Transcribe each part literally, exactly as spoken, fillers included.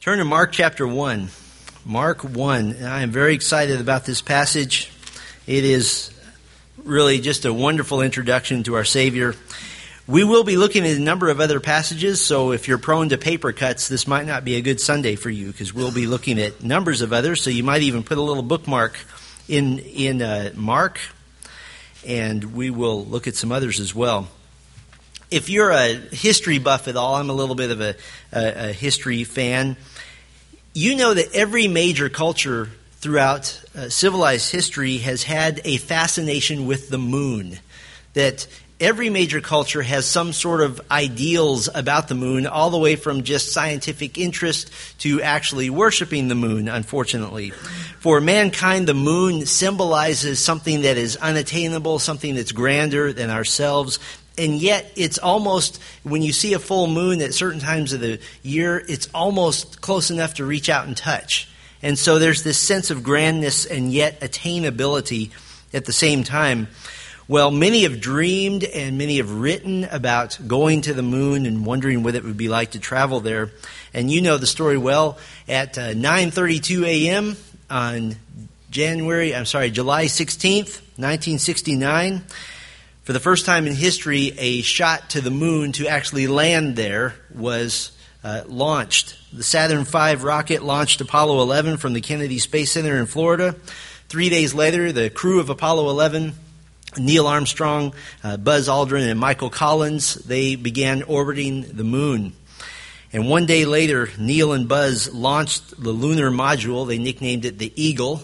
Turn to Mark chapter one. Mark one. And I am very excited about this passage. It is really just a wonderful introduction to our Savior. We will be looking at a number of other passages, so if you're prone to paper cuts, this might not be a good Sunday for you, because we'll be looking at numbers of others, so you might even put a little bookmark in, in uh, Mark, and we will look at some others as well. If you're a history buff at all, I'm a little bit of a, a, a history fan, you know that every major culture throughout uh, civilized history has had a fascination with the moon. That every major culture has some sort of ideals about the moon, all the way from just scientific interest to actually worshiping the moon, unfortunately. For mankind, the moon symbolizes something that is unattainable, something that's grander than ourselves. And yet, it's almost, when you see a full moon at certain times of the year, it's almost close enough to reach out and touch. And so there's this sense of grandness and yet attainability at the same time. Well, many have dreamed and many have written about going to the moon and wondering what it would be like to travel there. And you know the story well. At uh, nine thirty-two a.m. on January, I'm sorry, July sixteenth, nineteen sixty-nine, for the first time in history, a shot to the moon to actually land there was uh, launched. The Saturn five rocket launched Apollo eleven from the Kennedy Space Center in Florida. Three days later, the crew of Apollo eleven, Neil Armstrong, uh, Buzz Aldrin, and Michael Collins, they began orbiting the moon. And one day later, Neil and Buzz launched the lunar module. They nicknamed it the Eagle,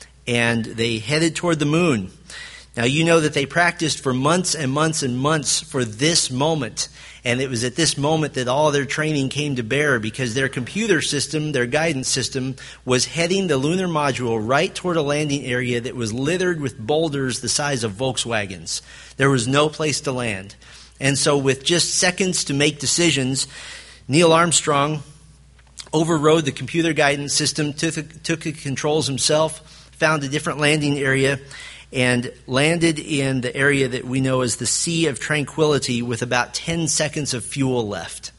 and they headed toward the moon. Now, you know that they practiced for months and months and months for this moment. And it was at this moment that all their training came to bear, because their computer system, their guidance system, was heading the lunar module right toward a landing area that was littered with boulders the size of Volkswagens. There was no place to land. And so with just seconds to make decisions, Neil Armstrong overrode the computer guidance system, took, took the controls himself, found a different landing area, and landed in the area that we know as the Sea of Tranquility with about ten seconds of fuel left.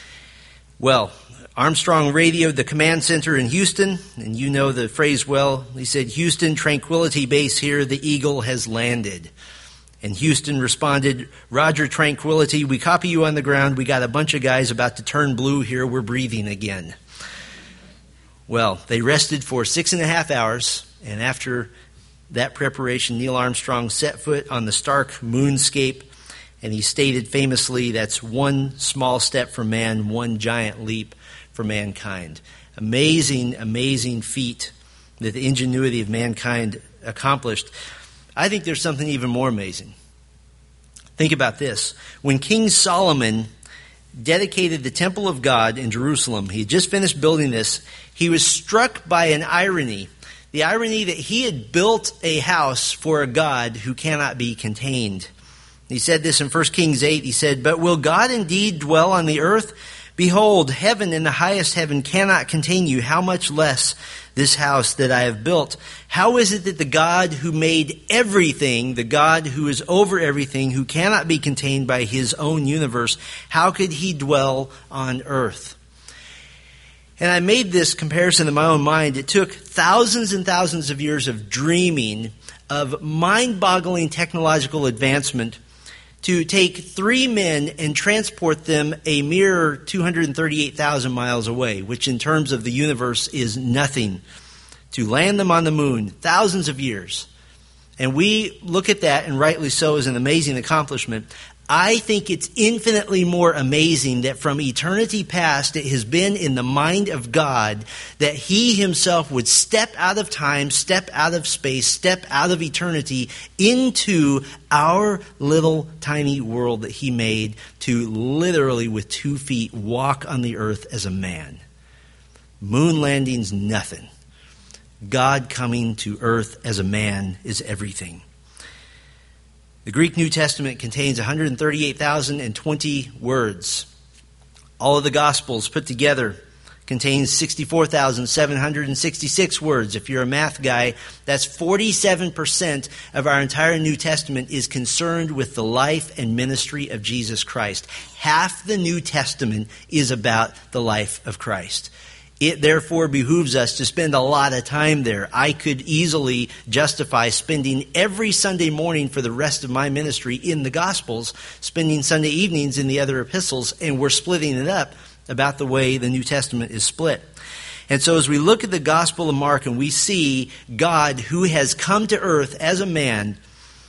Well, Armstrong radioed the command center in Houston, and you know the phrase well. He said, "Houston, Tranquility Base here, the Eagle has landed." And Houston responded, "Roger, Tranquility, we copy you on the ground. We got a bunch of guys about to turn blue here. We're breathing again." Well, they rested for six and a half hours, and after that preparation, Neil Armstrong set foot on the stark moonscape, and he stated famously, "That's one small step for man, one giant leap for mankind." Amazing, amazing feat that the ingenuity of mankind accomplished. I think there's something even more amazing. Think about this. When King Solomon dedicated the temple of God in Jerusalem, he had just finished building this, he was struck by an irony. The irony that he had built a house for a God who cannot be contained. He said this in First Kings eight. He said, "But will God indeed dwell on the earth? Behold, heaven and the highest heaven cannot contain you. How much less this house that I have built? How is it that the God who made everything, the God who is over everything, who cannot be contained by his own universe, how could he dwell on earth?" And I made this comparison in my own mind. It took thousands and thousands of years of dreaming, of mind-boggling technological advancement, to take three men and transport them a mere two hundred thirty-eight thousand miles away, which in terms of the universe is nothing. To land them on the moon, thousands of years. And we look at that, and rightly so, as an amazing accomplishment. I think it's infinitely more amazing that from eternity past it has been in the mind of God that he himself would step out of time, step out of space, step out of eternity into our little tiny world that he made to literally with two feet walk on the earth as a man. Moon landing's nothing. God coming to earth as a man is everything. The Greek New Testament contains one hundred thirty-eight thousand twenty words. All of the Gospels put together contains sixty-four thousand seven hundred sixty-six words. If you're a math guy, that's forty-seven percent of our entire New Testament is concerned with the life and ministry of Jesus Christ. Half the New Testament is about the life of Christ. It therefore behooves us to spend a lot of time there. I could easily justify spending every Sunday morning for the rest of my ministry in the Gospels, spending Sunday evenings in the other epistles, and we're splitting it up about the way the New Testament is split. And so as we look at the Gospel of Mark and we see God who has come to earth as a man,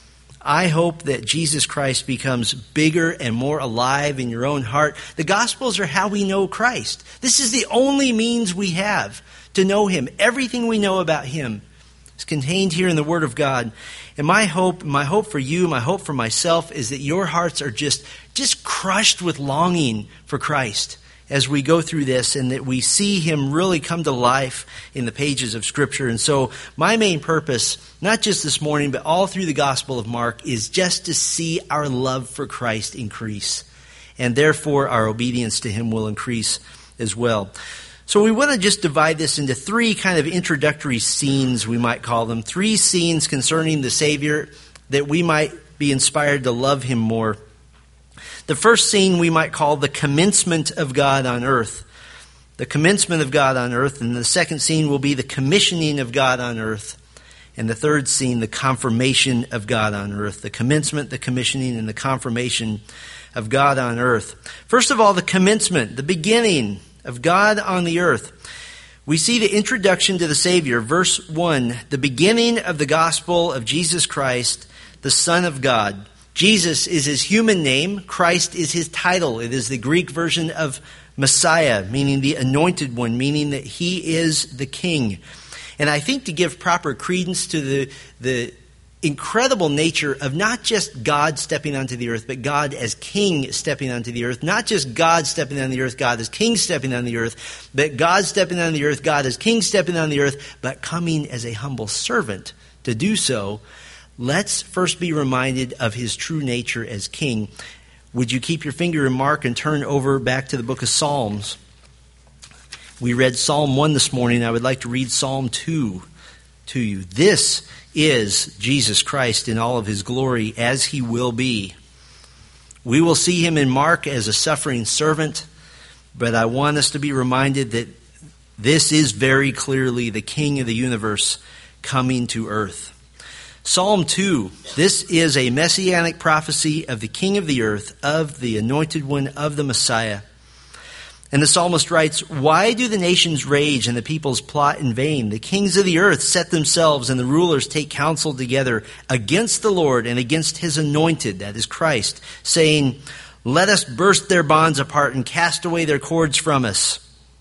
I hope that Jesus Christ becomes bigger and more alive in your own heart. The Gospels are how we know Christ. This is the only means we have to know Him. Everything we know about Him is contained here in the Word of God. And my hope, my hope for you, my hope for myself is that your hearts are just, just crushed with longing for Christ as we go through this, and that we see Him really come to life in the pages of Scripture. And so my main purpose, not just this morning, but all through the Gospel of Mark, is just to see our love for Christ increase. And therefore our obedience to Him will increase as well. So we want to just divide this into three kind of introductory scenes, we might call them. Three scenes concerning the Savior that we might be inspired to love Him more. The first scene we might call the commencement of God on earth. The commencement of God on earth. And the second scene will be the commissioning of God on earth. And the third scene, the confirmation of God on earth. The commencement, the commissioning, and the confirmation of God on earth. First of all, the commencement, the beginning of God on the earth. We see the introduction to the Savior. Verse one, the beginning of the gospel of Jesus Christ, the Son of God. Jesus is His human name. Christ is His title. It is the Greek version of Messiah, meaning the anointed one, meaning that He is the King. And I think to give proper credence to the, the incredible nature of not just God stepping onto the earth, but God as King stepping onto the earth. Not just God stepping on the earth, God as King stepping on the earth, but God stepping on the earth, God as King stepping on the earth, but coming as a humble servant to do so. Let's first be reminded of His true nature as King. Would you keep your finger in Mark and turn over back to the book of Psalms? We read Psalm one this morning. I would like to read Psalm two to you. This is Jesus Christ in all of His glory, as He will be. We will see Him in Mark as a suffering servant, but I want us to be reminded that this is very clearly the King of the universe coming to earth. Psalm two, this is a messianic prophecy of the King of the earth, of the anointed one, of the Messiah. And the psalmist writes, "Why do the nations rage and the peoples plot in vain? The kings of the earth set themselves and the rulers take counsel together against the Lord and against His anointed," that is Christ, saying, "Let us burst their bonds apart and cast away their cords from us."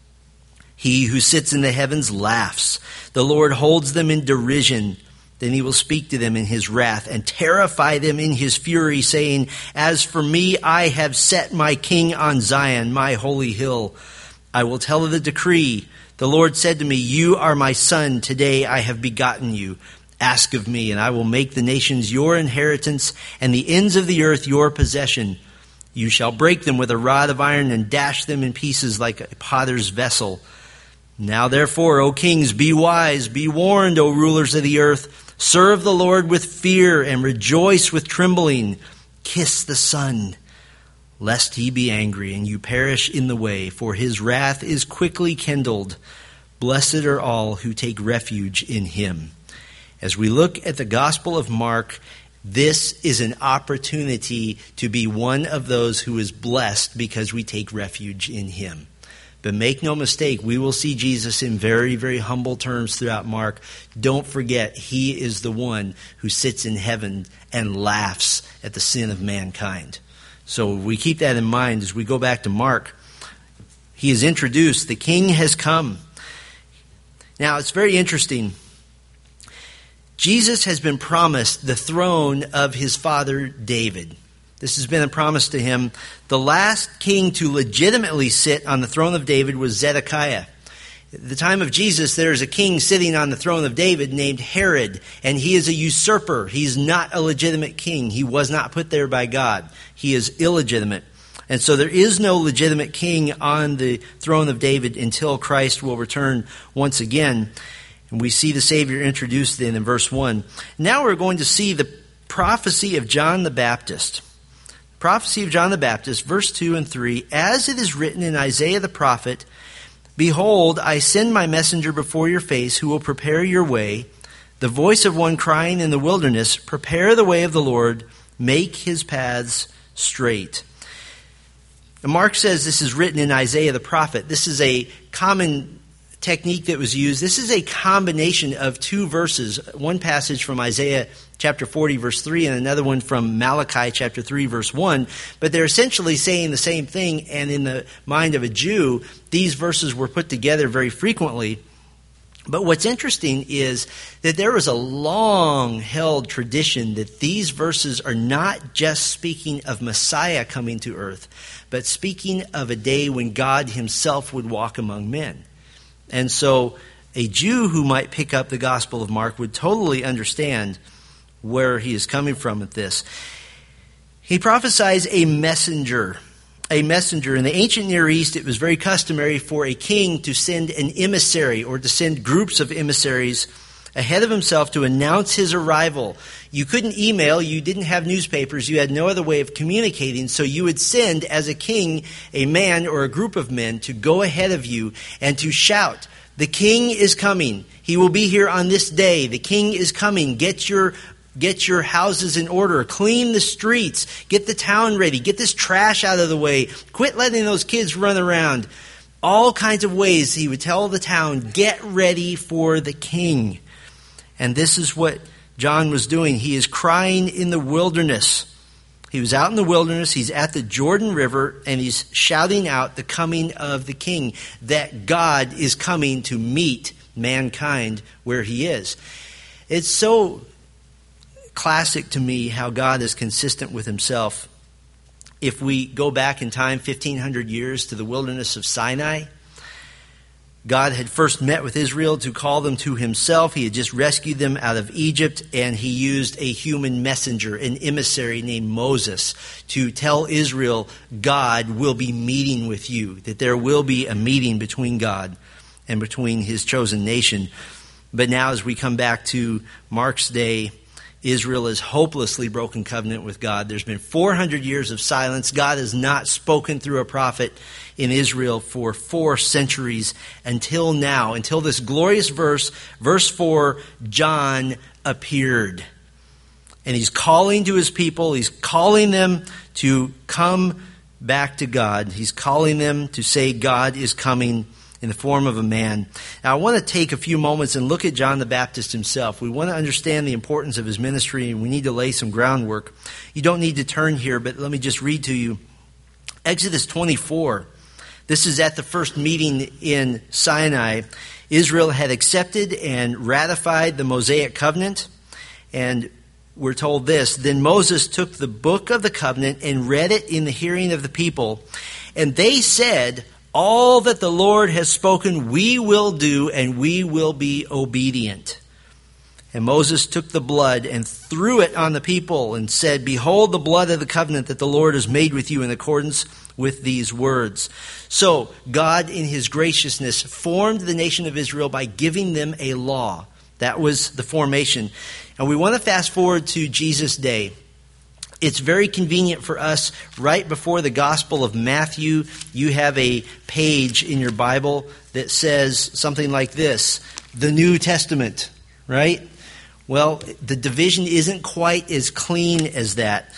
He who sits in the heavens laughs. The Lord holds them in derision. Then He will speak to them in His wrath and terrify them in His fury, saying, "As for me, I have set my King on Zion, my holy hill. I will tell of the decree. The Lord said to me, 'You are my son. Today I have begotten you. Ask of me, and I will make the nations your inheritance and the ends of the earth your possession. You shall break them with a rod of iron and dash them in pieces like a potter's vessel.' Now therefore, O kings, be wise, be warned, O rulers of the earth. Serve the Lord with fear and rejoice with trembling. Kiss the Son, lest He be angry and you perish in the way, for His wrath is quickly kindled. Blessed are all who take refuge in Him." As we look at the Gospel of Mark, this is an opportunity to be one of those who is blessed because we take refuge in Him. But make no mistake, we will see Jesus in very, very humble terms throughout Mark. Don't forget, He is the one who sits in heaven and laughs at the sin of mankind. So we keep that in mind as we go back to Mark. He is introduced. The King has come. Now, it's very interesting. Jesus has been promised the throne of His father David. This has been a promise to Him. The last king to legitimately sit on the throne of David was Zedekiah. At the time of Jesus, there is a king sitting on the throne of David named Herod, and he is a usurper. He's not a legitimate king. He was not put there by God. He is illegitimate. And so there is no legitimate king on the throne of David until Christ will return once again. And we see the Savior introduced then in verse one. Now we're going to see the prophecy of John the Baptist. Prophecy of John the Baptist, verse two and three. "As it is written in Isaiah the prophet, Behold, I send my messenger before your face, who will prepare your way. The voice of one crying in the wilderness, prepare the way of the Lord, make his paths straight. And Mark says this is written in Isaiah the prophet. This is a common technique that was used. This is a combination of two verses, one passage from Isaiah chapter forty, verse three, and another one from Malachi chapter three, verse one. But they're essentially saying the same thing, and in the mind of a Jew, these verses were put together very frequently. But what's interesting is that there was a long-held tradition that these verses are not just speaking of Messiah coming to earth, but speaking of a day when God himself would walk among men. And so a Jew who might pick up the Gospel of Mark would totally understand where he is coming from with this. He prophesies a messenger. A messenger. In the ancient Near East, it was very customary for a king to send an emissary or to send groups of emissaries ahead of himself to announce his arrival. You couldn't email, you didn't have newspapers, you had no other way of communicating, so you would send as a king a man or a group of men to go ahead of you and to shout, "The king is coming. He will be here on this day. The king is coming. Get your Get your houses in order. Clean the streets. Get the town ready. Get this trash out of the way. Quit letting those kids run around." All kinds of ways he would tell the town, get ready for the king. And this is what John was doing. He is crying in the wilderness. He was out in the wilderness. He's at the Jordan River, and he's shouting out the coming of the king, that God is coming to meet mankind where he is. It's so classic to me how God is consistent with himself. If we go back in time fifteen hundred years to the wilderness of Sinai, God had first met with Israel to call them to himself. He had just rescued them out of Egypt, and he used a human messenger, an emissary named Moses, to tell Israel God will be meeting with you, that there will be a meeting between God and between his chosen nation. But now as we come back to Mark's day, Israel has hopelessly broken covenant with God. There's been four hundred years of silence. God has not spoken through a prophet in Israel for four centuries until now, until this glorious verse, verse four, John appeared. And he's calling to his people. He's calling them to come back to God. He's calling them to say God is coming in the form of a man. Now, I want to take a few moments and look at John the Baptist himself. We want to understand the importance of his ministry, and we need to lay some groundwork. You don't need to turn here, but let me just read to you. Exodus twenty-four. This is at the first meeting in Sinai. Israel had accepted and ratified the Mosaic covenant, and we're told this: "Then Moses took the book of the covenant and read it in the hearing of the people, and they said, 'All that the Lord has spoken we will do, and we will be obedient.' And Moses took the blood and threw it on the people and said, 'Behold the blood of the covenant that the Lord has made with you in accordance with these words.'" So God in his graciousness formed the nation of Israel by giving them a law. That was the formation. And we want to fast forward to Jesus' day. It's very convenient for us right before the Gospel of Matthew. You have a page in your Bible that says something like this: the New Testament, right? Well, the division isn't quite as clean as that.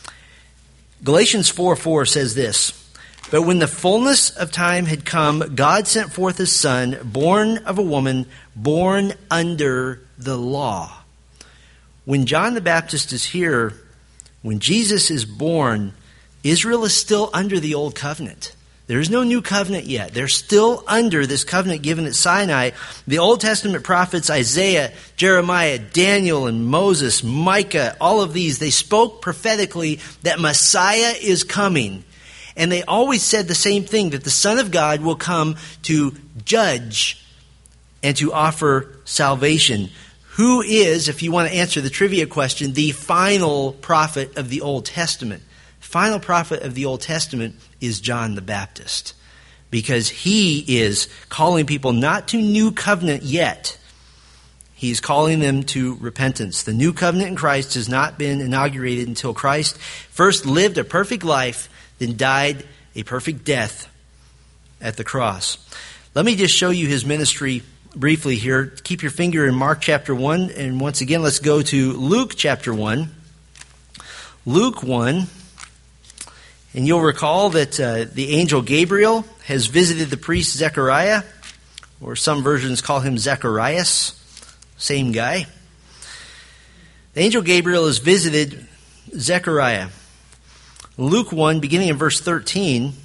Galatians four four says this: "But when the fullness of time had come, God sent forth his Son, born of a woman, born under the law." When John the Baptist is here, when Jesus is born, Israel is still under the old covenant. There is no new covenant yet. They're still under this covenant given at Sinai. The Old Testament prophets, Isaiah, Jeremiah, Daniel, and Moses, Micah, all of these, they spoke prophetically that Messiah is coming. And they always said the same thing, that the Son of God will come to judge and to offer salvation. Who is, if you want to answer the trivia question, the final prophet of the Old Testament? Final prophet of the Old Testament is John the Baptist, because he is calling people not to new covenant yet. He's calling them to repentance. The new covenant in Christ has not been inaugurated until Christ first lived a perfect life, then died a perfect death at the cross. Let me just show you his ministry briefly here. Keep your finger in Mark chapter one, and once again, let's go to Luke chapter one. Luke one, and you'll recall that uh, the angel Gabriel has visited the priest Zechariah, or some versions call him Zacharias, same guy. The angel Gabriel has visited Zechariah. Luke one, beginning in verse thirteen,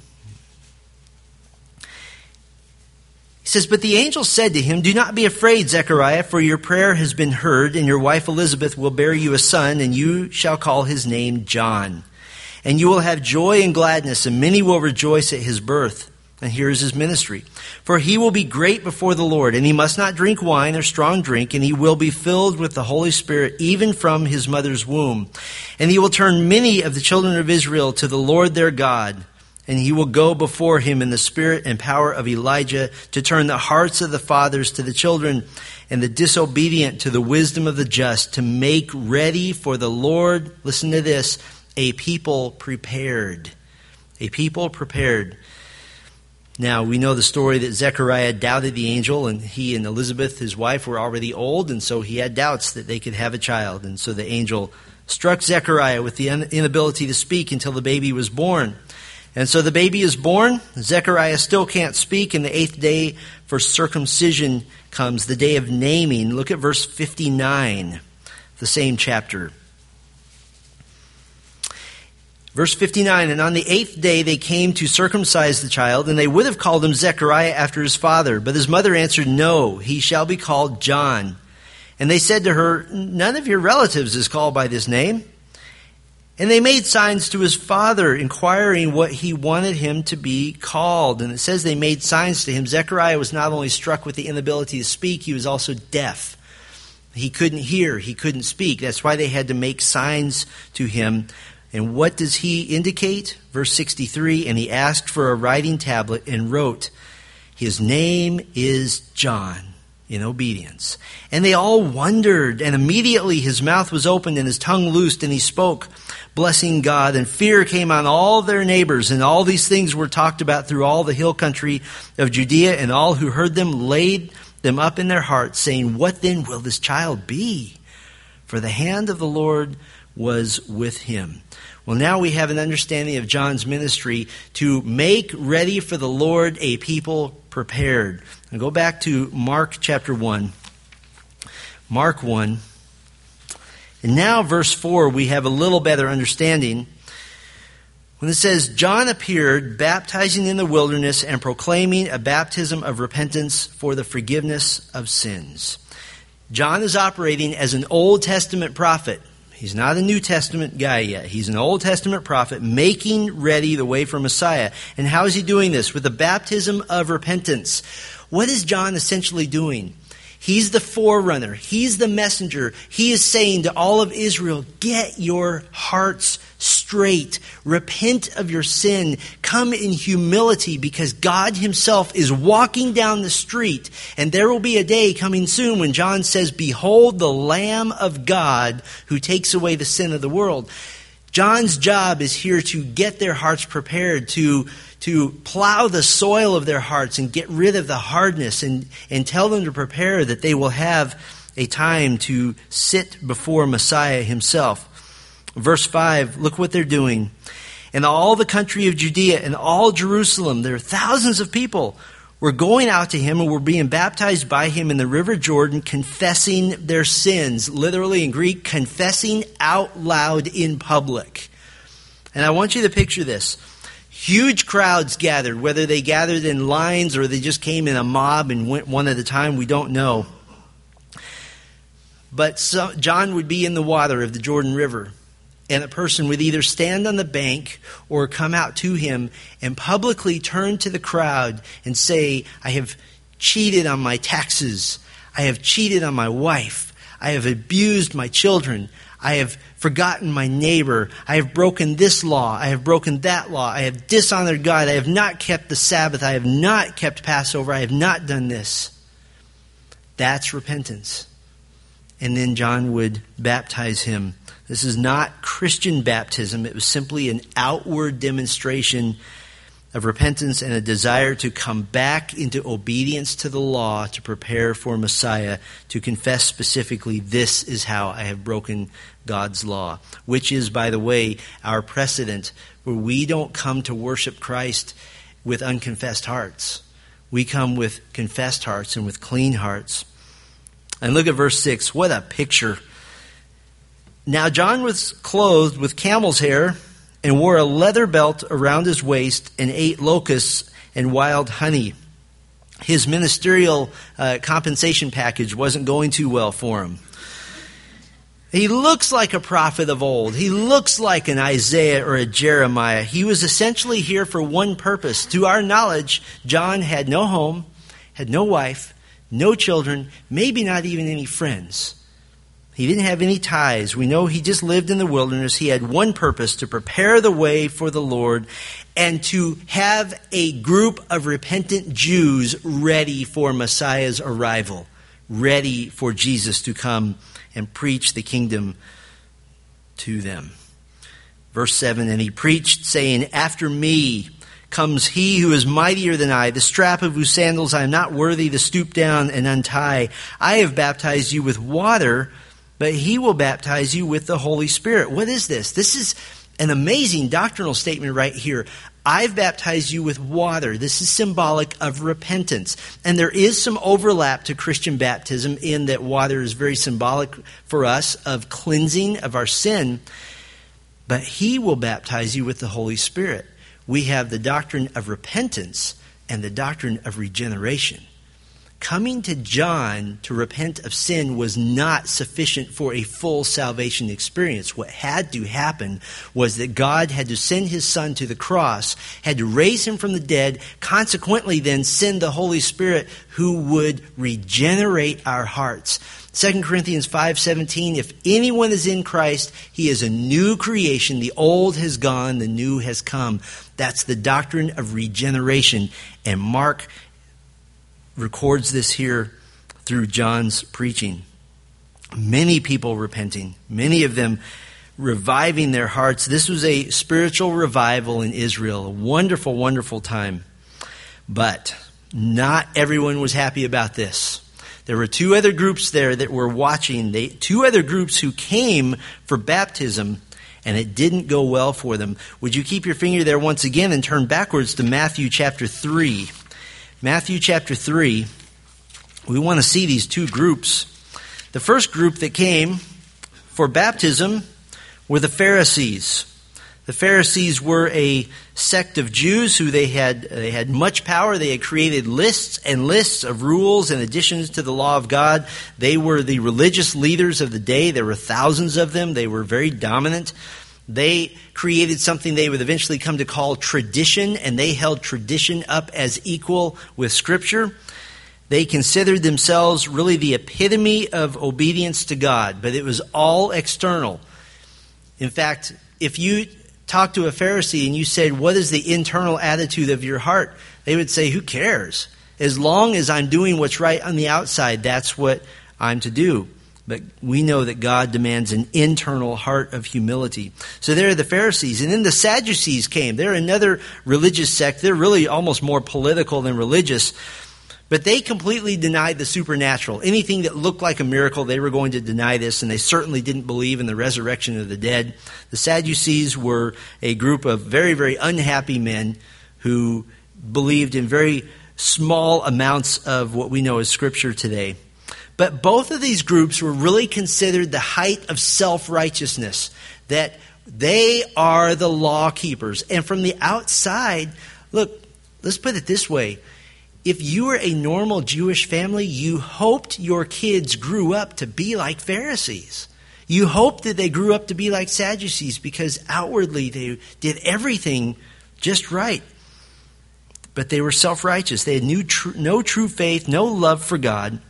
he says, "But the angel said to him, 'Do not be afraid, Zechariah, for your prayer has been heard, and your wife Elizabeth will bear you a son, and you shall call his name John. And you will have joy and gladness, and many will rejoice at his birth.' And here is his ministry. 'For he will be great before the Lord, and he must not drink wine or strong drink, and he will be filled with the Holy Spirit even from his mother's womb. And he will turn many of the children of Israel to the Lord their God. And he will go before him in the spirit and power of Elijah to turn the hearts of the fathers to the children and the disobedient to the wisdom of the just, to make ready for the Lord,'" listen to this, "a people prepared." A people prepared. Now, we know the story that Zechariah doubted the angel, and he and Elizabeth, his wife, were already old, and so he had doubts that they could have a child. And so the angel struck Zechariah with the inability to speak until the baby was born. And so the baby is born. Zechariah still can't speak, and the eighth day for circumcision comes, the day of naming. Look at verse fifty-nine, the same chapter. Verse fifty-nine, "And on the eighth day they came to circumcise the child, and they would have called him Zechariah after his father. But his mother answered, 'No, he shall be called John.' And they said to her, 'None of your relatives is called by this name.' And they made signs to his father, inquiring what he wanted him to be called." And it says they made signs to him. Zechariah was not only struck with the inability to speak, he was also deaf. He couldn't hear, he couldn't speak. That's why they had to make signs to him. And what does he indicate? Verse sixty-three, "And he asked for a writing tablet and wrote, 'His name is John,' in obedience. And they all wondered, and immediately his mouth was opened and his tongue loosed, and he spoke, blessing God. And fear came on all their neighbors, and all these things were talked about through all the hill country of Judea, and all who heard them laid them up in their hearts, saying, 'What then will this child be?' For the hand of the Lord was with him." Well, now we have an understanding of John's ministry to make ready for the Lord a people prepared. And go back to Mark chapter one. Mark one. And now verse four, we have a little better understanding. When it says, "John appeared, baptizing in the wilderness and proclaiming a baptism of repentance for the forgiveness of sins." John is operating as an Old Testament prophet. He's not a New Testament guy yet. He's an Old Testament prophet making ready the way for Messiah. And how is he doing this? With the baptism of repentance. What is John essentially doing? He's the forerunner. He's the messenger. He is saying to all of Israel, get your hearts straight. Repent of your sin. Come in humility, because God himself is walking down the street. And there will be a day coming soon when John says, "Behold the Lamb of God who takes away the sin of the world." John's job is here to get their hearts prepared, to to plow the soil of their hearts and get rid of the hardness, and, and tell them to prepare that they will have a time to sit before Messiah himself. Verse five, look what they're doing. "And all the country of Judea and all Jerusalem," there are thousands of people, "were going out to him and were being baptized by him in the river Jordan, confessing their sins." Literally in Greek, confessing out loud in public. And I want you to picture this. Huge crowds gathered, whether they gathered in lines or they just came in a mob and went one at a time, we don't know. But so, John would be in the water of the Jordan River, and a person would either stand on the bank or come out to him and publicly turn to the crowd and say, "I have cheated on my taxes. I have cheated on my wife. I have abused my children. I have forgotten my neighbor. I have broken this law. I have broken that law. I have dishonored God. I have not kept the Sabbath. I have not kept Passover. I have not done this." That's repentance. And then John would baptize him. This is not Christian baptism. It was simply an outward demonstration of repentance and a desire to come back into obedience to the law to prepare for Messiah, to confess specifically, this is how I have broken God's law, which is, by the way, our precedent, where we don't come to worship Christ with unconfessed hearts. We come with confessed hearts and with clean hearts. And look at verse six. What a picture. Now John was clothed with camel's hair and wore a leather belt around his waist and ate locusts and wild honey. His ministerial uh, compensation package wasn't going too well for him. He looks like a prophet of old. He looks like an Isaiah or a Jeremiah. He was essentially here for one purpose. To our knowledge, John had no home, had no wife, no children, maybe not even any friends. He didn't have any ties. We know he just lived in the wilderness. He had one purpose, to prepare the way for the Lord and to have a group of repentant Jews ready for Messiah's arrival, ready for Jesus to come and preach the kingdom to them. Verse seven, and he preached, saying, after me comes he who is mightier than I, the strap of whose sandals I am not worthy to stoop down and untie. I have baptized you with water, but he will baptize you with the Holy Spirit. What is this? This is an amazing doctrinal statement right here. I've baptized you with water. This is symbolic of repentance. And there is some overlap to Christian baptism in that water is very symbolic for us of cleansing of our sin. But he will baptize you with the Holy Spirit. We have the doctrine of repentance and the doctrine of regeneration. Coming to John to repent of sin was not sufficient for a full salvation experience. What had to happen was that God had to send his Son to the cross, had to raise him from the dead, consequently then send the Holy Spirit who would regenerate our hearts. Second Corinthians five seventeen, if anyone is in Christ, he is a new creation. The old has gone, the new has come. That's the doctrine of regeneration. And Mark records this here through John's preaching. Many people repenting, many of them reviving their hearts. This was a spiritual revival in Israel, a wonderful, wonderful time. But not everyone was happy about this. There were two other groups there that were watching, they, two other groups who came for baptism, and it didn't go well for them. Would you keep your finger there once again and turn backwards to Matthew chapter three. Matthew chapter three, we want to see these two groups. The first group that came for baptism were the Pharisees. The Pharisees were a sect of Jews who they had they had much power. They had created lists and lists of rules and additions to the law of God. They were the religious leaders of the day. There were thousands of them. They were very dominant. They created something they would eventually come to call tradition, and they held tradition up as equal with Scripture. They considered themselves really the epitome of obedience to God, but it was all external. In fact, if you talk to a Pharisee and you said, what is the internal attitude of your heart? They would say, who cares? As long as I'm doing what's right on the outside, that's what I'm to do. But we know that God demands an internal heart of humility. So there are the Pharisees. And then the Sadducees came. They're another religious sect. They're really almost more political than religious. But they completely denied the supernatural. Anything that looked like a miracle, they were going to deny this. And they certainly didn't believe in the resurrection of the dead. The Sadducees were a group of very, very unhappy men who believed in very small amounts of what we know as Scripture today. But both of these groups were really considered the height of self-righteousness, that they are the law keepers. And from the outside, look, let's put it this way. If you were a normal Jewish family, you hoped your kids grew up to be like Pharisees. You hoped that they grew up to be like Sadducees because outwardly they did everything just right. But they were self-righteous. They had no true, no true faith, no love for God.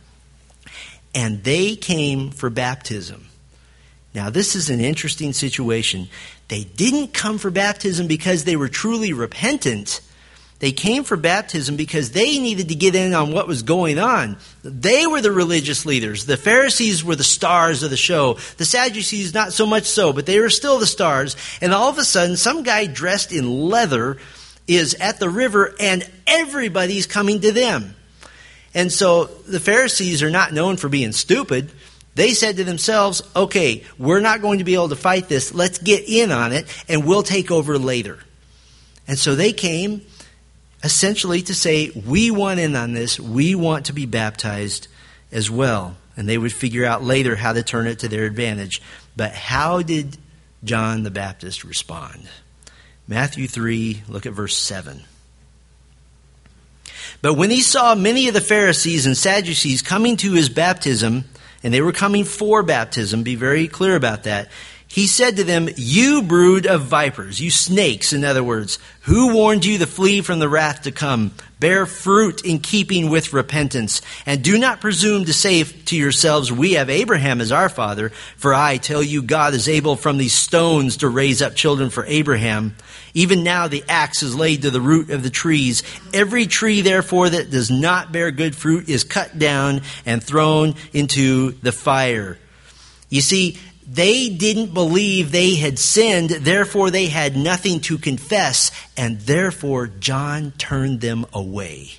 And they came for baptism. Now, this is an interesting situation. They didn't come for baptism because they were truly repentant. They came for baptism because they needed to get in on what was going on. They were the religious leaders. The Pharisees were the stars of the show. The Sadducees, not so much so, but they were still the stars. And all of a sudden, some guy dressed in leather is at the river, and everybody's coming to them. And so the Pharisees are not known for being stupid. They said to themselves, okay, we're not going to be able to fight this. Let's get in on it, and we'll take over later. And so they came essentially to say, we want in on this. We want to be baptized as well. And they would figure out later how to turn it to their advantage. But how did John the Baptist respond? Matthew three, look at verse seven. But when he saw many of the Pharisees and Sadducees coming to his baptism, and they were coming for baptism, be very clear about that, he said to them, you brood of vipers, you snakes, in other words, who warned you to flee from the wrath to come? Bear fruit in keeping with repentance, and do not presume to say to yourselves, we have Abraham as our father, for I tell you God is able from these stones to raise up children for Abraham. Even now the axe is laid to the root of the trees. Every tree, therefore, that does not bear good fruit is cut down and thrown into the fire. You see, they didn't believe they had sinned, therefore they had nothing to confess, and therefore John turned them away.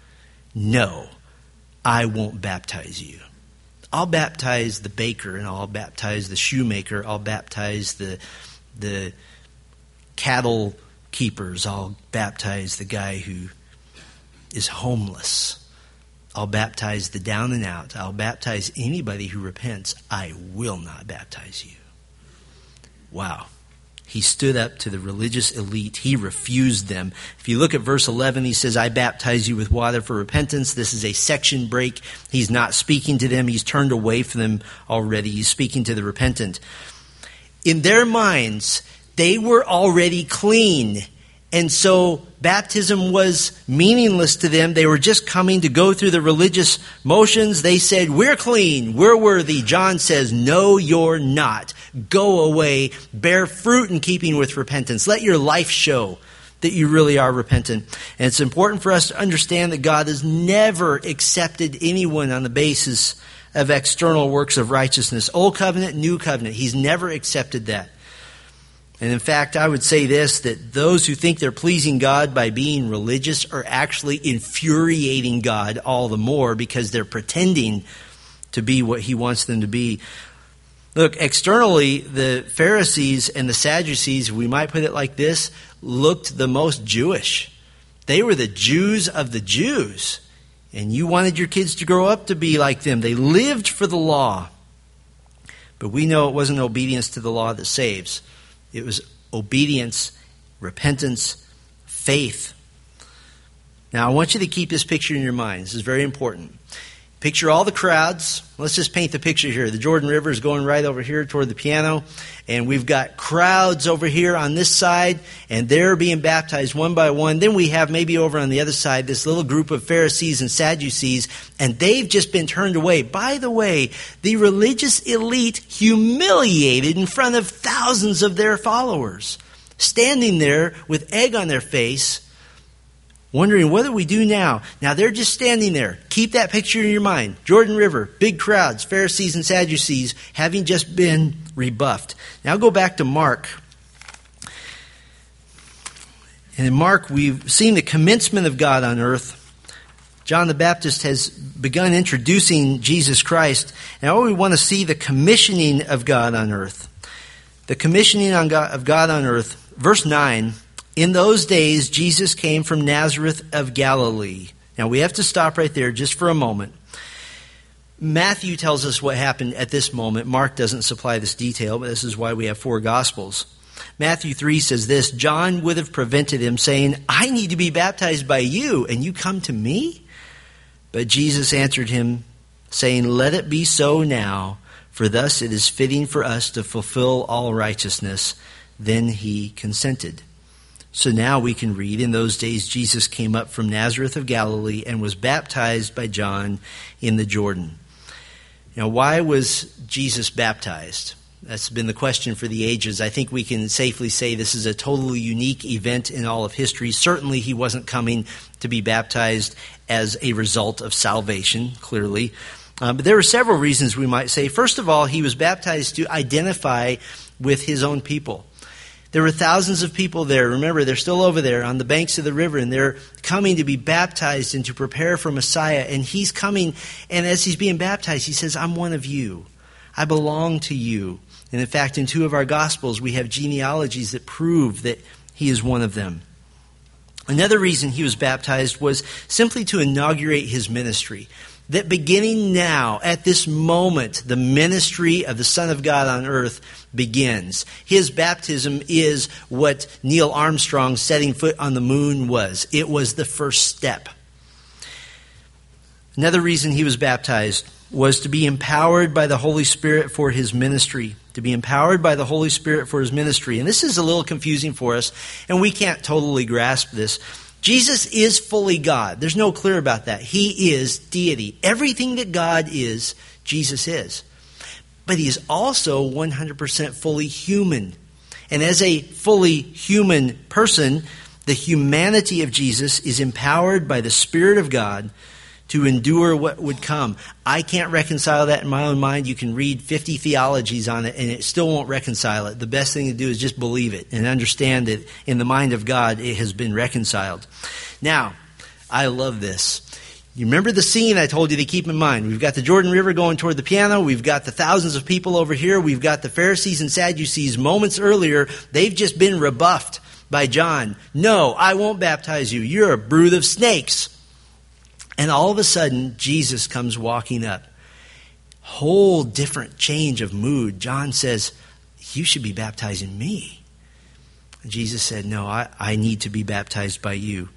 No, I won't baptize you. I'll baptize the baker, and I'll baptize the shoemaker, I'll baptize the the cattle keepers, I'll baptize the guy who is homeless. I'll baptize the down and out. I'll baptize anybody who repents. I will not baptize you. Wow. He stood up to the religious elite. He refused them. If you look at verse eleven, he says, I baptize you with water for repentance. This is a section break. He's not speaking to them. He's turned away from them already. He's speaking to the repentant. In their minds, they were already clean. And so baptism was meaningless to them. They were just coming to go through the religious motions. They said, we're clean, we're worthy. John says, no, you're not. Go away, bear fruit in keeping with repentance. Let your life show that you really are repentant. And it's important for us to understand that God has never accepted anyone on the basis of external works of righteousness. Old covenant, new covenant. He's never accepted that. And in fact, I would say this, that those who think they're pleasing God by being religious are actually infuriating God all the more because they're pretending to be what he wants them to be. Look, externally, the Pharisees and the Sadducees, we might put it like this, looked the most Jewish. They were the Jews of the Jews. And you wanted your kids to grow up to be like them. They lived for the law. But we know it wasn't obedience to the law that saves. It was obedience, repentance, faith. Now, I want you to keep this picture in your mind. This is very important. Picture all the crowds. Let's just paint the picture here. The Jordan River is going right over here toward the piano. And we've got crowds over here on this side. And they're being baptized one by one. Then we have maybe over on the other side this little group of Pharisees and Sadducees. And they've just been turned away. By the way, the religious elite humiliated in front of thousands of their followers. Standing there with egg on their face. Wondering, what do we do now? Now, they're just standing there. Keep that picture in your mind. Jordan River, big crowds, Pharisees and Sadducees, having just been rebuffed. Now, go back to Mark. And in Mark, we've seen the commencement of God on earth. John the Baptist has begun introducing Jesus Christ. Now, we want to see the commissioning of God on earth. The commissioning on God, of God on earth. Verse nine. In those days, Jesus came from Nazareth of Galilee. Now, we have to stop right there just for a moment. Matthew tells us what happened at this moment. Mark doesn't supply this detail, but this is why we have four Gospels. Matthew three says this, John would have prevented him, saying, I need to be baptized by you, and you come to me? But Jesus answered him, saying, let it be so now, for thus it is fitting for us to fulfill all righteousness. Then he consented. So now we can read, in those days Jesus came up from Nazareth of Galilee and was baptized by John in the Jordan. Now, why was Jesus baptized? That's been the question for the ages. I think we can safely say this is a totally unique event in all of history. Certainly he wasn't coming to be baptized as a result of salvation, clearly. Uh, but there are several reasons we might say. First of all, he was baptized to identify with his own people. There were thousands of people there. Remember, they're still over there on the banks of the river, and they're coming to be baptized and to prepare for Messiah. And he's coming, and as he's being baptized, he says, I'm one of you. I belong to you. And in fact, in two of our Gospels, we have genealogies that prove that he is one of them. Another reason he was baptized was simply to inaugurate his ministry. That beginning now, at this moment, the ministry of the Son of God on earth begins. His baptism is what Neil Armstrong setting foot on the moon was. It was the first step. Another reason he was baptized was to be empowered by the Holy Spirit for his ministry. To be empowered by the Holy Spirit for his ministry. And this is a little confusing for us, and we can't totally grasp this. Jesus is fully God. There's no clear about that. He is deity. Everything that God is, Jesus is. But he is also one hundred percent fully human. And as a fully human person, the humanity of Jesus is empowered by the Spirit of God to endure what would come. I can't reconcile that in my own mind. You can read fifty theologies on it, and it still won't reconcile it. The best thing to do is just believe it and understand that in the mind of God, it has been reconciled. Now, I love this. You remember the scene I told you to keep in mind. We've got the Jordan River going toward the piano. We've got the thousands of people over here. We've got the Pharisees and Sadducees moments earlier. They've just been rebuffed by John. No, I won't baptize you. You're a brood of snakes. And all of a sudden, Jesus comes walking up. Whole different change of mood. John says, you should be baptizing me. And Jesus said, no, I, I need to be baptized by you.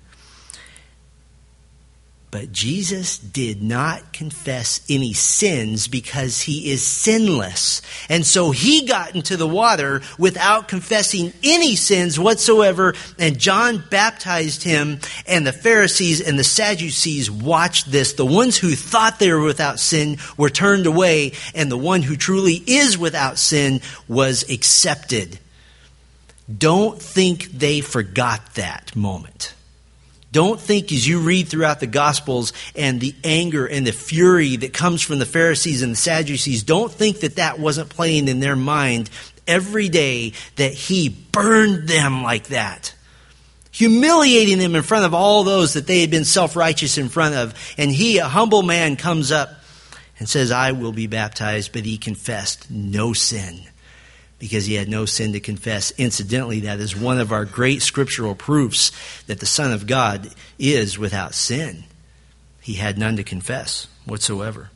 But Jesus did not confess any sins because he is sinless. And so he got into the water without confessing any sins whatsoever. And John baptized him, and the Pharisees and the Sadducees watched this. The ones who thought they were without sin were turned away, and the one who truly is without sin was accepted. Don't think they forgot that moment. Don't think as you read throughout the Gospels and the anger and the fury that comes from the Pharisees and the Sadducees, don't think that that wasn't playing in their mind every day that he burned them like that. Humiliating them in front of all those that they had been self-righteous in front of. And he, a humble man, comes up and says, I will be baptized, but he confessed no sin. Because he had no sin to confess. Incidentally, that is one of our great scriptural proofs that the Son of God is without sin. He had none to confess whatsoever.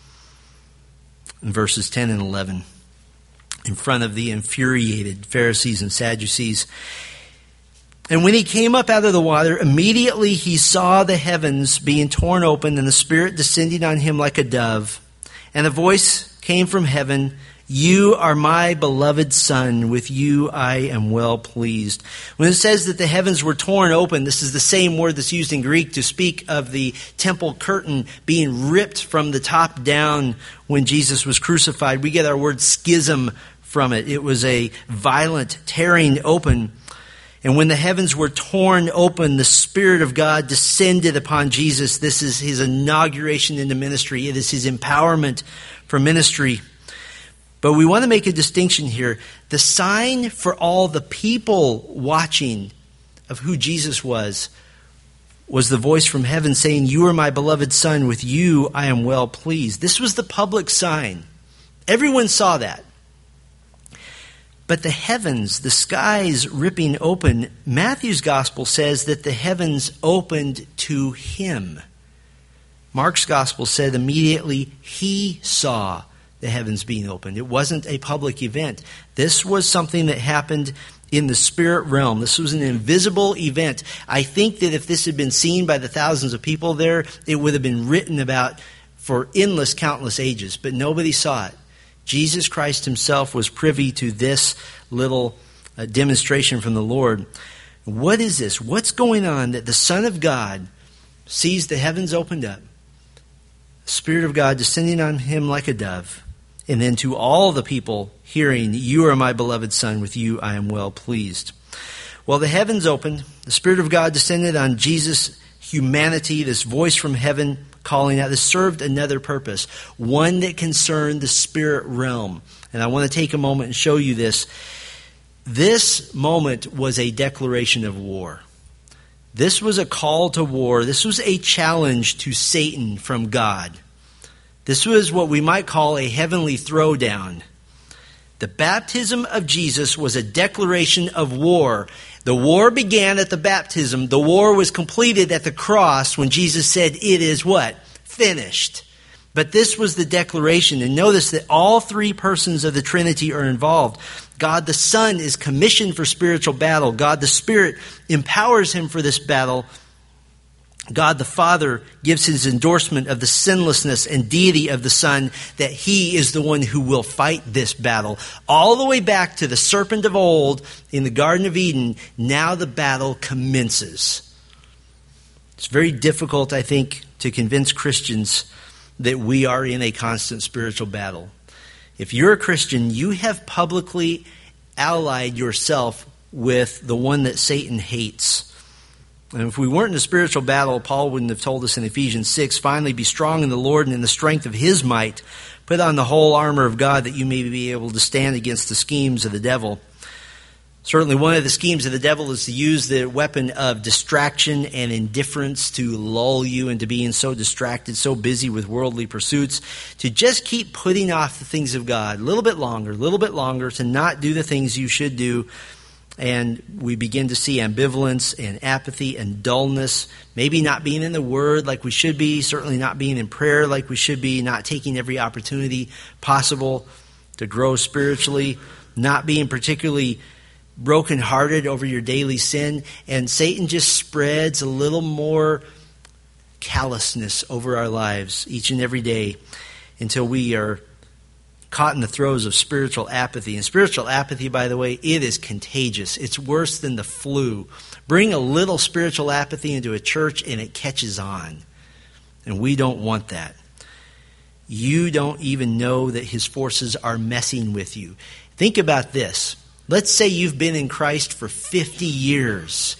In verses ten and eleven, in front of the infuriated Pharisees and Sadducees, and when he came up out of the water, immediately he saw the heavens being torn open and the Spirit descending on him like a dove. And a voice came from heaven, you are my beloved Son. With you I am well pleased. When it says that the heavens were torn open, this is the same word that's used in Greek to speak of the temple curtain being ripped from the top down when Jesus was crucified. We get our word schism from it. It was a violent tearing open. And when the heavens were torn open, the Spirit of God descended upon Jesus. This is his inauguration into ministry. It is his empowerment for ministry. But we want to make a distinction here. The sign for all the people watching of who Jesus was was the voice from heaven saying, you are my beloved Son, with you I am well pleased. This was the public sign. Everyone saw that. But the heavens, the skies ripping open, Matthew's gospel says that the heavens opened to him. Mark's gospel said immediately he saw the heavens being opened. It wasn't a public event. This was something that happened in the spirit realm. This was an invisible event. I think that if this had been seen by the thousands of people there, it would have been written about for endless, countless ages. But nobody saw it. Jesus Christ himself was privy to this little uh, demonstration from the Lord. What is this? What's going on that the Son of God sees the heavens opened up, the Spirit of God descending on him like a dove, and then to all the people hearing, you are my beloved Son, with you I am well pleased. Well, the heavens opened, the Spirit of God descended on Jesus' humanity, this voice from heaven calling out. This served another purpose, one that concerned the spirit realm. And I want to take a moment and show you this. This moment was a declaration of war. This was a call to war. This was a challenge to Satan from God. This was what we might call a heavenly throwdown. The baptism of Jesus was a declaration of war. The war began at the baptism. The war was completed at the cross when Jesus said, "It is" what? Finished. But this was the declaration. And notice that all three persons of the Trinity are involved. God the Son is commissioned for spiritual battle. God the Spirit empowers him for this battle. God the Father gives his endorsement of the sinlessness and deity of the Son, that he is the one who will fight this battle. All the way back to the serpent of old in the Garden of Eden, now the battle commences. It's very difficult, I think, to convince Christians that we are in a constant spiritual battle. If you're a Christian, you have publicly allied yourself with the one that Satan hates. And if we weren't in a spiritual battle, Paul wouldn't have told us in Ephesians six, "Finally be strong in the Lord and in the strength of his might. Put on the whole armor of God that you may be able to stand against the schemes of the devil." Certainly one of the schemes of the devil is to use the weapon of distraction and indifference to lull you into being so distracted, so busy with worldly pursuits, to just keep putting off the things of God a little bit longer, a little bit longer, to not do the things you should do. And we begin to see ambivalence and apathy and dullness, maybe not being in the Word like we should be, certainly not being in prayer like we should be, not taking every opportunity possible to grow spiritually, not being particularly brokenhearted over your daily sin, and Satan just spreads a little more callousness over our lives each and every day until we are caught in the throes of spiritual apathy. And spiritual apathy, by the way, it is contagious. It's worse than the flu. Bring a little spiritual apathy into a church and it catches on. And we don't want that. You don't even know that his forces are messing with you. Think about this. Let's say you've been in Christ for fifty years.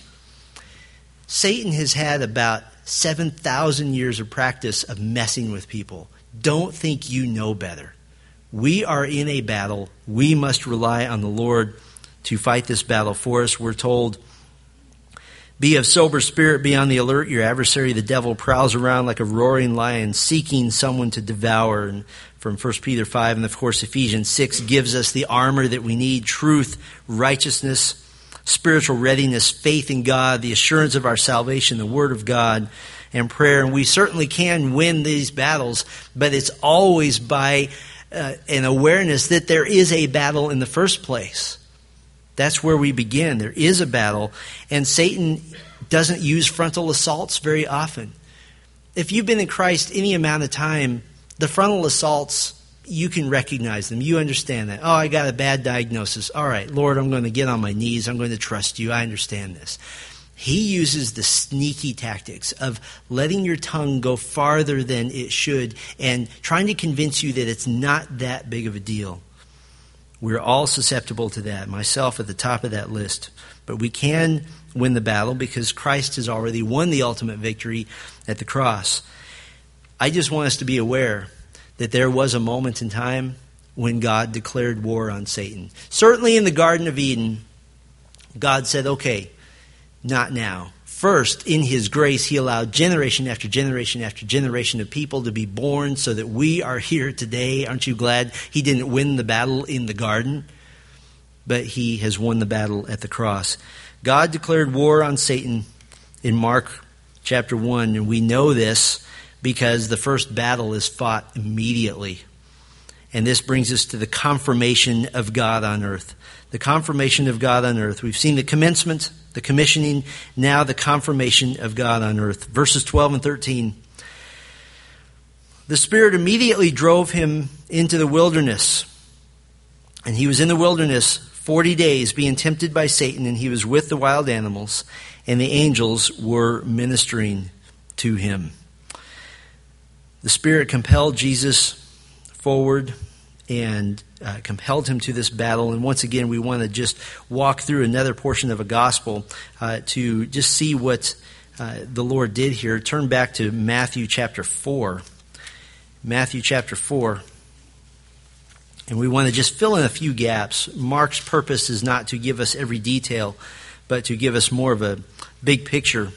Satan has had about seven thousand years of practice of messing with people. Don't think you know better. We are in a battle. We must rely on the Lord to fight this battle for us. We're told, "Be of sober spirit, be on the alert. Your adversary, the devil, prowls around like a roaring lion, seeking someone to devour." And from First Peter five, and of course Ephesians six gives us the armor that we need: truth, righteousness, spiritual readiness, faith in God, the assurance of our salvation, the Word of God, and prayer. And we certainly can win these battles, but it's always by uh, an awareness that there is a battle in the first place. That's where we begin. There is a battle, and Satan doesn't use frontal assaults very often. If you've been in Christ any amount of time, the frontal assaults, you can recognize them. You understand that. Oh, I got a bad diagnosis. All right, Lord, I'm going to get on my knees. I'm going to trust you. I understand this. He uses the sneaky tactics of letting your tongue go farther than it should and trying to convince you that it's not that big of a deal. We're all susceptible to that, myself at the top of that list. But we can win the battle because Christ has already won the ultimate victory at the cross. I just want us to be aware that there was a moment in time when God declared war on Satan. Certainly in the Garden of Eden, God said, okay, not now. First, in his grace, he allowed generation after generation after generation of people to be born so that we are here today. Aren't you glad he didn't win the battle in the garden? But he has won the battle at the cross. God declared war on Satan in Mark chapter one, and we know this because the first battle is fought immediately. And this brings us to the confirmation of God on earth. The confirmation of God on earth. We've seen the commencement, the commissioning, now the confirmation of God on earth. Verses twelve and thirteen. The Spirit immediately drove him into the wilderness. And he was in the wilderness forty days being tempted by Satan, and he was with the wild animals, and the angels were ministering to him. The Spirit compelled Jesus forward and uh, compelled him to this battle. And once again, we want to just walk through another portion of a gospel uh, to just see what uh, the Lord did here. Turn back to Matthew chapter four. Matthew chapter four. And we want to just fill in a few gaps. Mark's purpose is not to give us every detail, but to give us more of a big picture.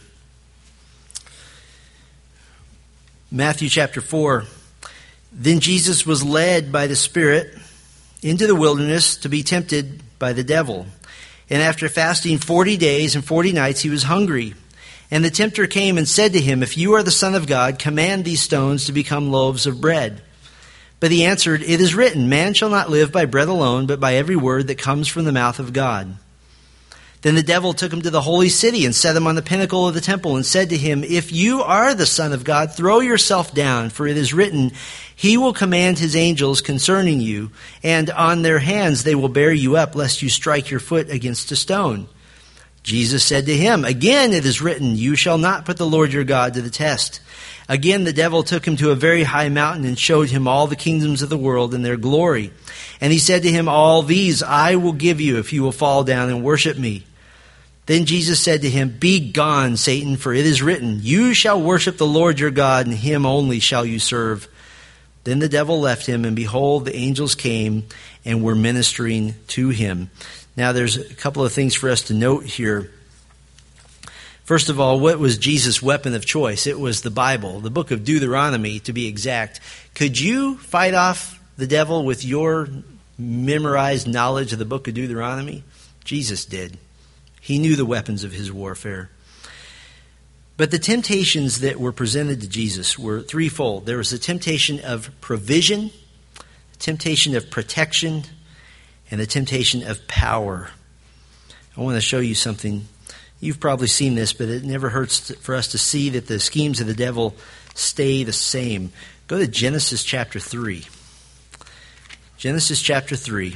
Matthew chapter four. Then Jesus was led by the Spirit into the wilderness to be tempted by the devil. And after fasting forty days and forty nights, he was hungry. And the tempter came and said to him, "If you are the Son of God, command these stones to become loaves of bread." But he answered, "It is written, man shall not live by bread alone, but by every word that comes from the mouth of God." Then the devil took him to the holy city and set him on the pinnacle of the temple and said to him, "If you are the Son of God, throw yourself down, for it is written, he will command his angels concerning you, and on their hands they will bear you up, lest you strike your foot against a stone." Jesus said to him, "Again it is written, you shall not put the Lord your God to the test." Again the devil took him to a very high mountain and showed him all the kingdoms of the world and their glory. And he said to him, "All these I will give you if you will fall down and worship me." Then Jesus said to him, "Be gone, Satan, for it is written, you shall worship the Lord your God, and him only shall you serve." Then the devil left him, and behold, the angels came and were ministering to him. Now there's a couple of things for us to note here. First of all, what was Jesus' weapon of choice? It was the Bible, the book of Deuteronomy, to be exact. Could you fight off the devil with your memorized knowledge of the book of Deuteronomy? Jesus did. He knew the weapons of his warfare. But the temptations that were presented to Jesus were threefold. There was the temptation of provision, the temptation of protection, and the temptation of power. I want to show you something. You've probably seen this, but it never hurts for us to see that the schemes of the devil stay the same. Go to Genesis chapter three. Genesis chapter three.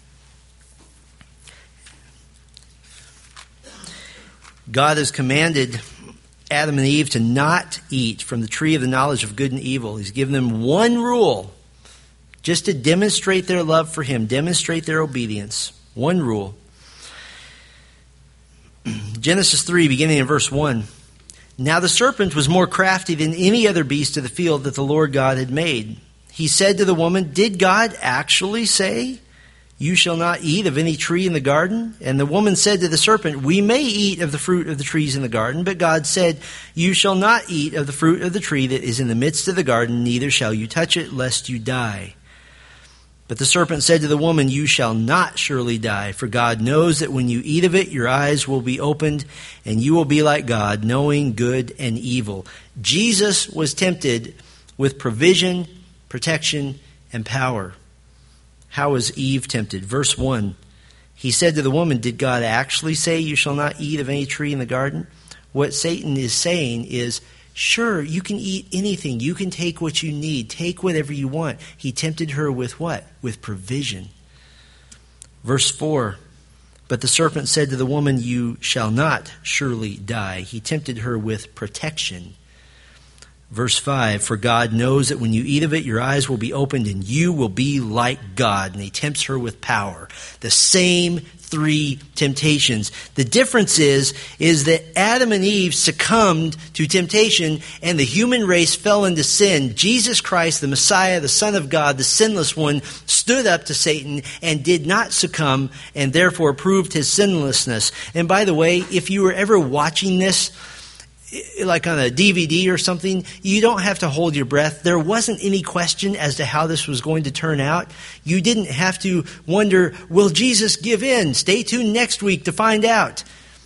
God has commanded Adam and Eve to not eat from the tree of the knowledge of good and evil. He's given them one rule, just to demonstrate their love for him, demonstrate their obedience. One rule. Genesis three, beginning in verse one. Now the serpent was more crafty than any other beast of the field that the Lord God had made. He said to the woman, "Did God actually say, 'You shall not eat of any tree in the garden'?" And the woman said to the serpent, "We may eat of the fruit of the trees in the garden, but God said, 'You shall not eat of the fruit of the tree that is in the midst of the garden, neither shall you touch it, lest you die.' But the serpent said to the woman, 'You shall not surely die, for God knows that when you eat of it, your eyes will be opened, and you will be like God, knowing good and evil.'" Jesus was tempted with provision, protection, and power. How was Eve tempted? Verse one, he said to the woman, "Did God actually say you shall not eat of any tree in the garden?" What Satan is saying is, sure, you can eat anything. You can take what you need. Take whatever you want. He tempted her with what? With provision. Verse four, but the serpent said to the woman, "You shall not surely die." He tempted her with protection. Verse five, for God knows that when you eat of it, your eyes will be opened and you will be like God. And he tempts her with power. The same three temptations. The difference is, is that Adam and Eve succumbed to temptation and the human race fell into sin. Jesus Christ, the Messiah, the Son of God, the sinless one, stood up to Satan and did not succumb and therefore proved his sinlessness. And by the way, if you were ever watching this, like on a D V D or something, you don't have to hold your breath. There wasn't any question as to how this was going to turn out. You didn't have to wonder, will Jesus give in? Stay tuned next week to find out.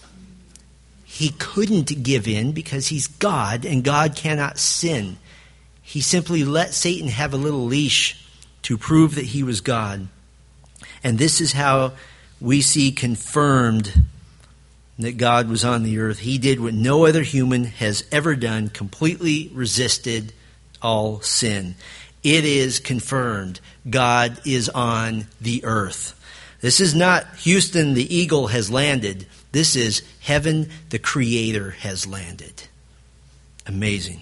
He couldn't give in because he's God and God cannot sin. He simply let Satan have a little leash to prove that he was God. And this is how we see confirmed that God was on the earth. He did what no other human has ever done, completely resisted all sin. It is confirmed. God is on the earth. This is not Houston, the eagle has landed. This is heaven, the Creator has landed. Amazing.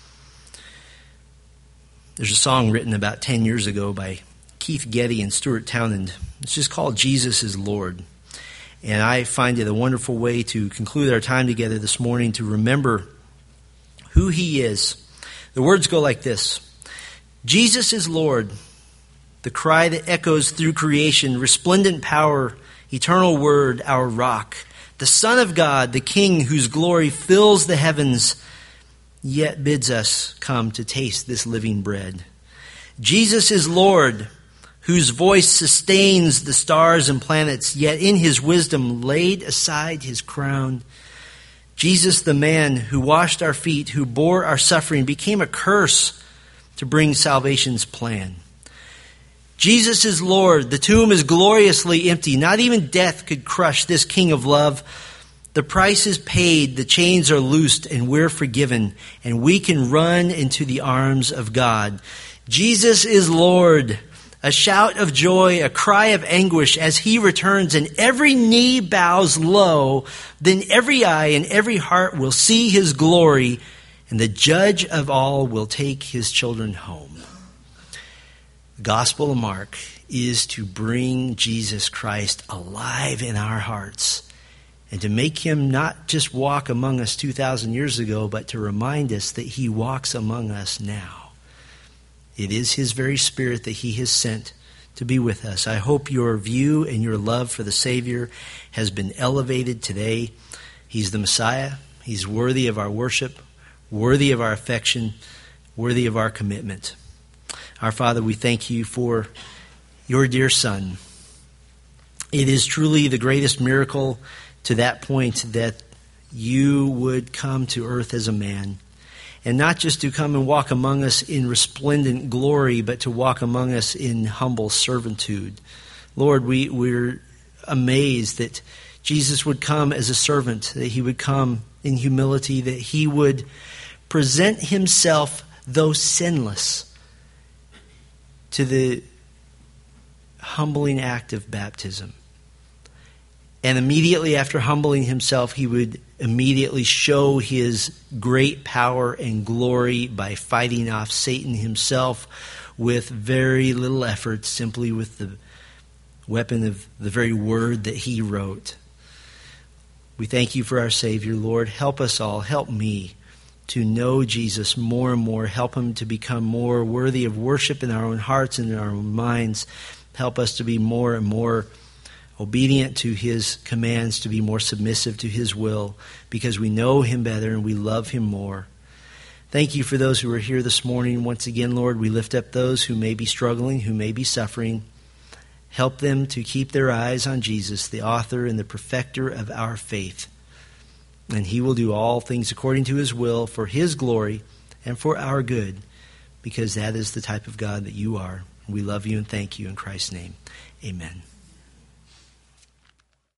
There's a song written about ten years ago by Keith Getty and Stuart Townend. It's just called Jesus is Lord. And I find it a wonderful way to conclude our time together this morning to remember who he is. The words go like this. Jesus is Lord, the cry that echoes through creation, resplendent power, eternal word, our rock, the Son of God, the King whose glory fills the heavens, yet bids us come to taste this living bread. Jesus is Lord, whose voice sustains the stars and planets, yet in his wisdom laid aside his crown. Jesus, the man who washed our feet, who bore our suffering, became a curse to bring salvation's plan. Jesus is Lord. The tomb is gloriously empty. Not even death could crush this King of love. The price is paid, the chains are loosed, and we're forgiven, and we can run into the arms of God. Jesus is Lord. A shout of joy, a cry of anguish as he returns, and every knee bows low. Then every eye and every heart will see his glory, and the judge of all will take his children home. The Gospel of Mark is to bring Jesus Christ alive in our hearts and to make him not just walk among us two thousand years ago, but to remind us that he walks among us now. It is his very Spirit that he has sent to be with us. I hope your view and your love for the Savior has been elevated today. He's the Messiah. He's worthy of our worship, worthy of our affection, worthy of our commitment. Our Father, we thank you for your dear Son. It is truly the greatest miracle to that point that you would come to earth as a man. And not just to come and walk among us in resplendent glory, but to walk among us in humble servitude. Lord, we, we're amazed that Jesus would come as a servant, that he would come in humility, that he would present himself, though sinless, to the humbling act of baptism. And immediately after humbling himself, he would immediately show his great power and glory by fighting off Satan himself with very little effort, simply with the weapon of the very word that he wrote. We thank you for our Savior, Lord. Help us all, help me to know Jesus more and more. Help him to become more worthy of worship in our own hearts and in our own minds. Help us to be more and more obedient to his commands, to be more submissive to his will, because we know him better and we love him more. Thank you for those who are here this morning. Once again, Lord, we lift up those who may be struggling, who may be suffering. Help them to keep their eyes on Jesus, the author and the perfecter of our faith. And he will do all things according to his will, for his glory and for our good, because that is the type of God that you are. We love you and thank you in Christ's name. Amen.